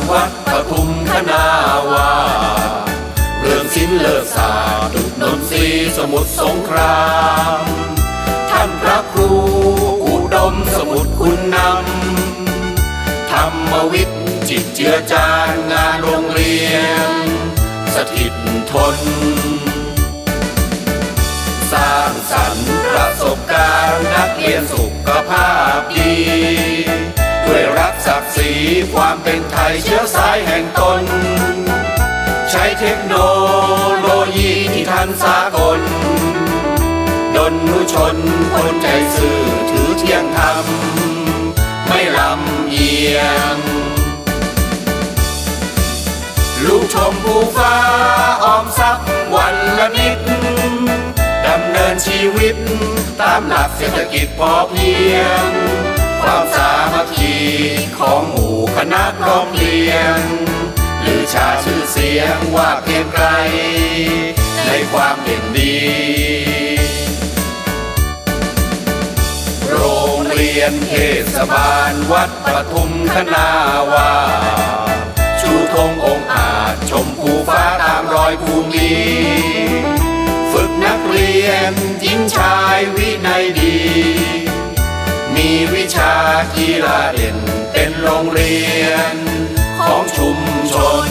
วัดปทุมคนาวาเรื่องศิลป์เลิศศาสตร์ดุจนนทรีสมุทรสงครามท่านพระครูอุดมสมุทรคุณนำธรรมวิทย์จิตเจือจานงานโรงเรียนสถิตทนสร้างสรรค์ประสบการณ์นักเรียนสุขภาพดีด้วยรักศักดิ์ศรีความเป็นไทยเชื้อสายแห่งตนใช้เทคโนโลยีที่ทันสากลดนุชนคนใจซื่อถือเที่ยงธรรมไม่ลำเอียงลูกชมภูฟ้าออมทรัพย์วันละนิดดำเนินชีวิตตามหลักเศรษฐกิจพอเพียงความสามัคคีของหมู่คณะพร้อมเพรียงลือชาชื่อเสียงว่าเพียงไกลในความเด่นดีโรงเรียนเทศบาลวัดปทุมคนาวาชูธงองค์อาจชมภูฟ้าตามรอยภูมิฝึกนักเรียนหญิงชายวินัยดีมีวิชากีฬาเด่นเป็นโรงเรียนของชุมชน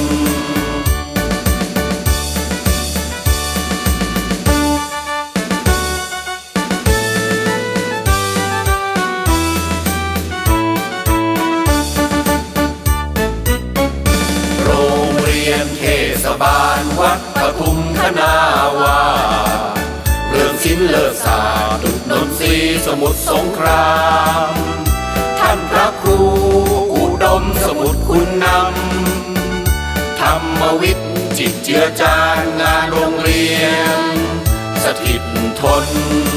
โรงเรียนเทศบาลวัดปทุมคนาวาเรื่องศิลป์เลิศศาสตร์ดุจนนทรีสมุทรสงครามท่านพระครูอุดมสมุทรคุณนำธรรมวิทย์จิตเจือจานงานโรงเรียนสถิตทน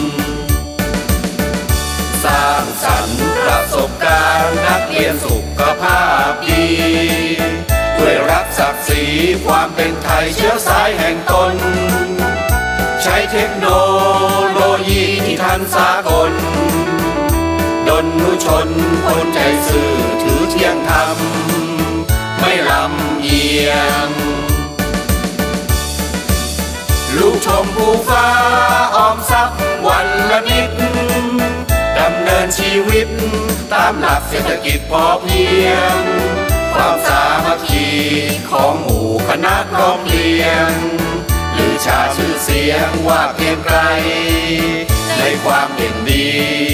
สร้างสรรค์ประสบการณ์นักเรียนสุขภาพดีด้วยรักศักดิ์ศรีความเป็นไทยเชื้อสายแห่งตนใช้เทคโนโลยีที่ทันสากลดนุชนคนใจซื่อถือเที่ยงธรรมไม่ลำเอียงลูกชมภูฟ้าออมทรัพย์วันละนิดดำเนินชีวิตตามหลักเศรษฐกิจพอเพียงความสามัคคีของหมู่คณะพร้อมเพรียงลือชาชื่อเสียงว่าเพียงไกลในความเด่นดี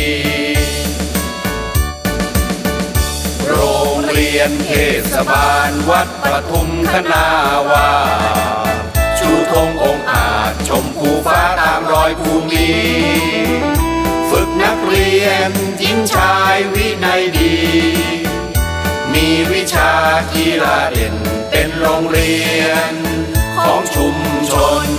โรงเรียนเทศบาลวัดปทุมคนาวาชูธงองค์อาจชมภูฟ้าตามรอยภูมิฝึกนักเรียนหญิงชายวินัยดีมีวิชากีฬาเด่นเป็นโรงเรียนของชุมชน